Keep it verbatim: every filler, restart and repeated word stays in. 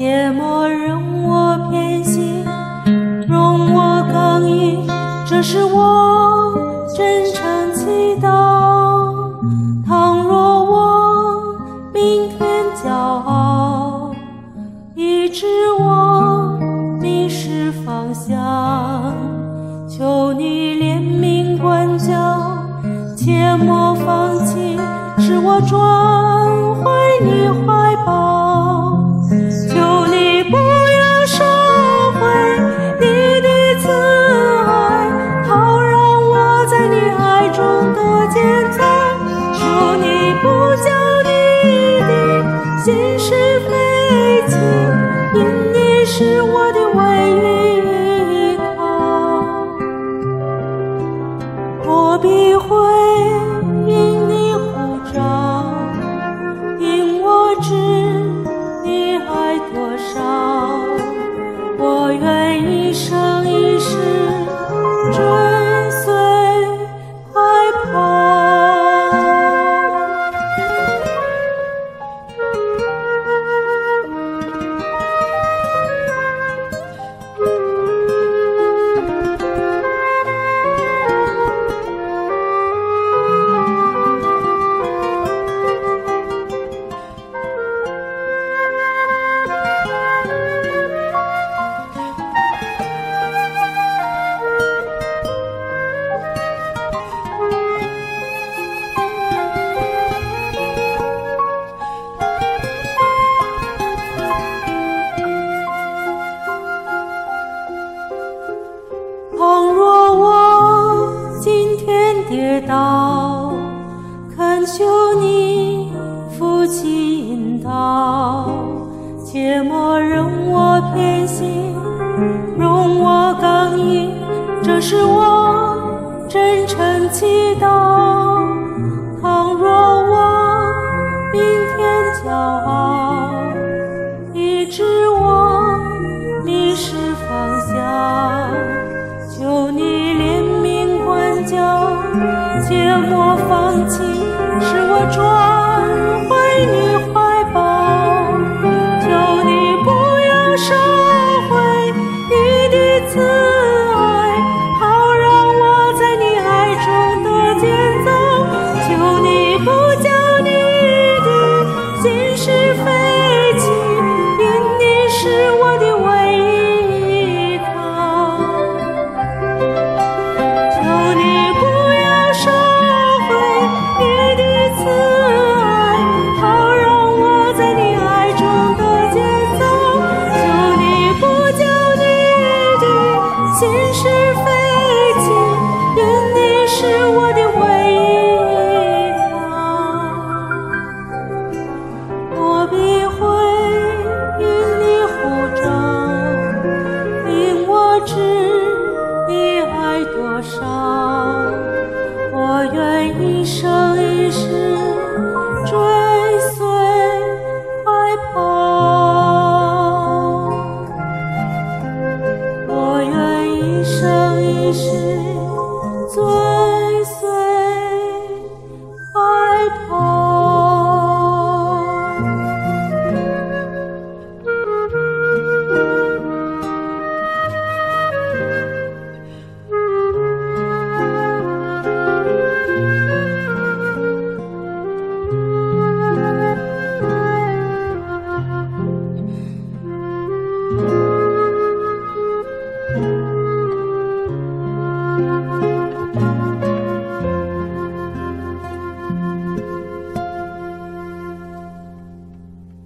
切莫容我偏心，容我刚硬，这是我真诚祈祷。倘若我明天骄傲，以致我迷失方向，求你怜悯管教，切莫放弃，使我转回你怀抱。求你不要收回你的慈爱，好让我在你爱中得建造。求你不叫你的心事飞起，因你是我的唯一依靠。我必回应你呼召，因我知你爱多少，我愿一生一世追随快跑。倘若我今天跌倒，恳求你扶起引导，切莫容我偏心，容我刚硬，这是我真诚祈祷。倘若我明天骄傲，以致我迷失方向，求你怜悯管教，切莫放弃，使我转回你怀抱。求你不要收回你的慈爱，好让我在你爱中得建造。求你不叫你的心事飞起，因你是我的唯一依靠。求你不要收回你的慈爱，好让我在你爱中得建造。求你不叫你的心事飞起，因你是我的唯一依靠。我必回应你呼召，因我知你爱多少，我愿一生一世追随快跑。我愿一生一世追随快跑。